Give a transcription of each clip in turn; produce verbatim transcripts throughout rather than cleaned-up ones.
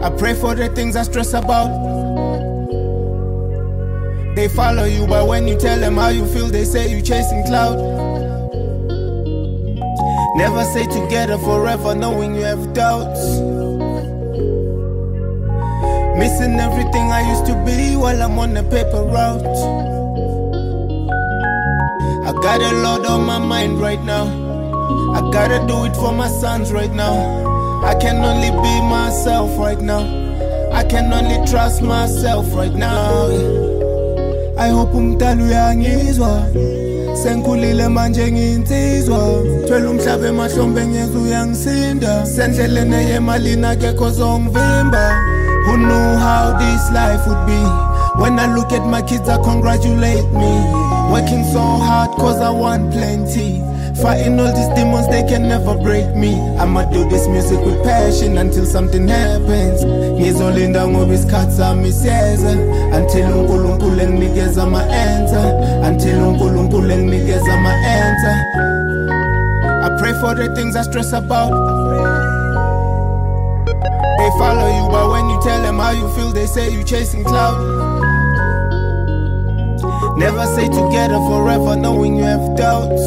I pray for the things I stress about. They follow you, but when you tell them how you feel, they say you chasing clout. Never say together forever, knowing you have doubts. Missing everything I used to be while I'm on the paper route. I got a lot on my mind right now. I gotta do it for my sons right now. I can only be myself right now. I can only trust myself right now. I hope umdala uyangizwa. Senkulile manje nginsizwa. Thwele umhlaba emahlombe ngezwe uyangisinda. Sendleleni yemalini akekho zongivimba. Who knew how this life would be? When I look at my kids, I congratulate me. Working so hard cause I want plenty. Fighting all these demons, they can never break me. I'ma do this music with passion until something happens. Ngizolinda ngoba isikhathi sami siyeza. Until uNkulunkulu enginikeza ama-answer. Until uNkulunkulu enginikeza ama-answer. I pray for the things I stress about. They follow you, but when you tell them how you feel, they say you chasing clout. Never say together forever, knowing you have doubts.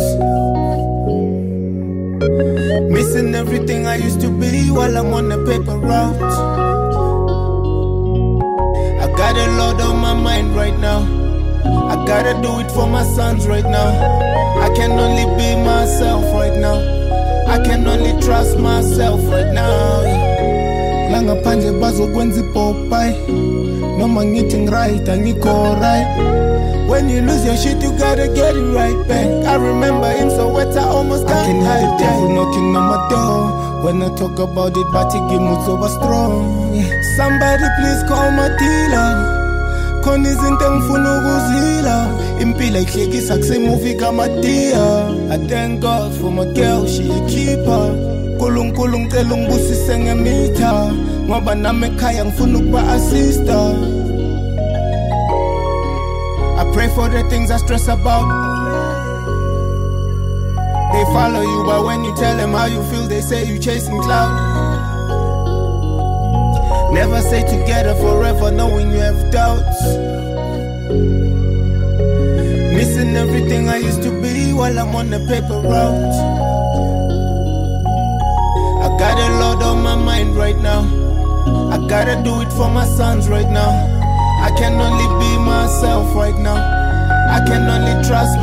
Missing everything I used to be while I'm on the paper route. I got a lot on my mind right now. I gotta do it for my sons right now. I can only be myself right now. I can only trust myself right now. Langa panje bazokwenza ipopai. Noma ngithi right, angikho right. When you lose your shit, you gotta get it right back. I remember him, so wet I almost got I can hear the devil knocking on my door. When I talk about it, but he give me so strong. Somebody please call my dealer. Khona izinto engifuna ukuzila. Impilo ihlekisa kusemufika madia. I thank God for my girl, she a keeper. Nkulunkulu ngicela ungibusise ngemitha. Ngoba nami ekhaya ngifuna ukuba assista. I pray for the things I stress about. They follow you, but when you tell them how you feel, they say you chasing clout. Never say together forever, knowing you have doubts. Missing everything I used to be while I'm on the paper route. I got a lot on my mind right now. I gotta do it for my sons right now. I can only be myself right now. I can only trust